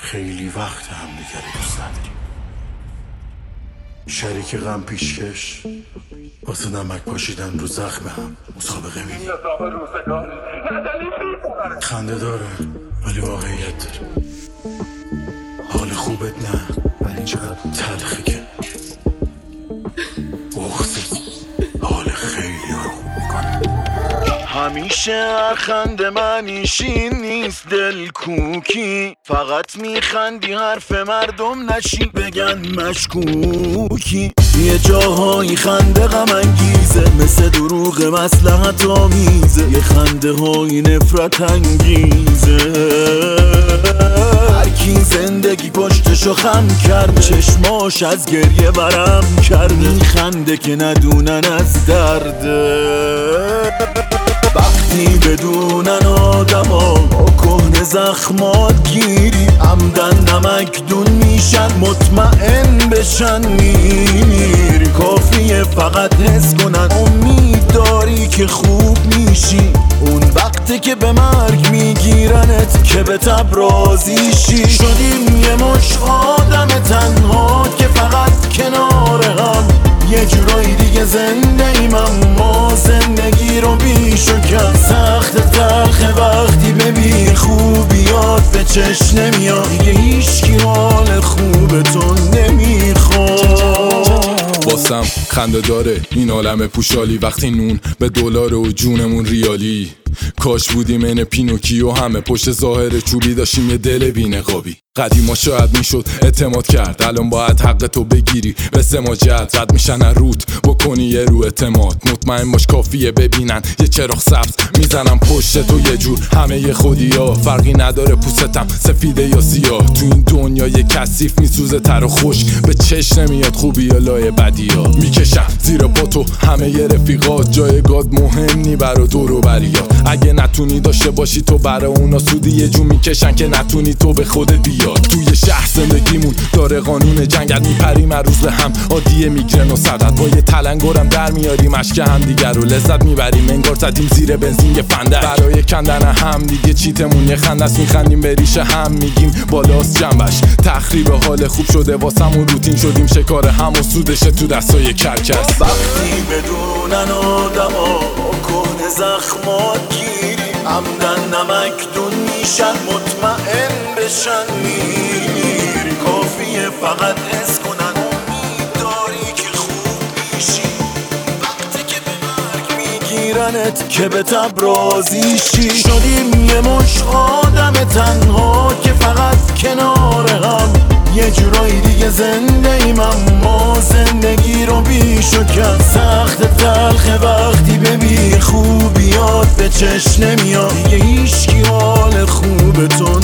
خیلی وقت همدیگه رو دوست نداریم. شریک غم پیشکش واسه نمک پاشیدن رو زخم هم مسابقه میدیم. خنده داره ولی واقعیت داره. حال خوبت نه ولی چقدر تلخه که بغضت حال خیلی ها رو خوب میکنه. همیشه هر خنده منیشین نیست دل کوکی، فقط میخندی حرف مردم نشی بگن مشکوکی. یه جاهایی خنده غم انگیزه، مثل دروغ مصلحت آمیزه. یه خنده های نفرت انگیزه. هرکی زندگی پشتشو خم کرد، چشماش از گریه ورم کرد. میخنده که ندونن از درده. وقتی بدونن آدما با کهنه زخمات گیری، عمدن نمک دون میشن مطمئن بشن میمیری. کافیه فقط حس کنن امید داری که خوب میشی. اون وقتی که به مرگ میگیرنت که به تب راضی شی. شدیم یه مش آدم تنها که فقط کنار هم، یه جورایی دیگه زنده ایم اما زندگی رو بیش و کم. سخت تلخه وقتی ببین خوبیات به چشم نمیاد، دیگه هیچکی حال خوب تو نمیخواد. واسم خنده داره این عالم پوشالی، وقتی نون به دلار و جونمون ریالی. کاش بودیم این پینوکیو، همه پشت ظاهر چوبی داشتیم یه دل بی‌نقابی. قدیما شاید میشد اعتماد کرد، الان باید حق تو بگیری به سماجت. رد میشن روت بکنی یه رو اعتماد، مطمئن باش کافیه ببینن یه چراغ سبز میزنم پشت تو. یه جور همه یه خودی ها، فرقی نداره پوستم سفیده یا سیاه. تو این دنیا یه کثیف میسوزه تر و خوش، به چش نمیاد خوبی یا لای بدی ها. میکشم زیر پا تو همه یه رفیقات، جایگاه مهم نی برا دور و بریات. اگه نتونی داشته باشی تو برا اونا سودی، یه جور میکشن که نتونی تو به خودت بیاد. توی شهر زندگیمون داره قانون جنگل، میپریم هر روز به هم عادیه میگرن و صدت. با یه تلنگرم در میاریم اشک هم دیگر رو لذت میبریم، انگار زدیم زیر بنزین یه فندک. برای کندن هم دیگه چیتمون یه خندست، میخندیم به ریشه هم میگیم بالاست جنبش. تخریب حال خوب شده واسمون، روتین شدیم شکار هم و سودشه تو دستای کرکس. وقتی بدونن آدما کهنه زخمات گیری، عمدن نمک دون میشن مطمئن بشن میمیری. کافیه فقط حس کنن امید داری که خوب میشی. وقتی که به مرگ میگیرنت که به تب راضی شی. شدیم یه مش آدم تنها که فقط کنار هم، یه جورایی دیگه زنده ایم اما زندگی رو بیش و کم. سخت تلخه وقتی ببین خوبیات به چشم نمیاد، دیگه هیچکی حال خوب تو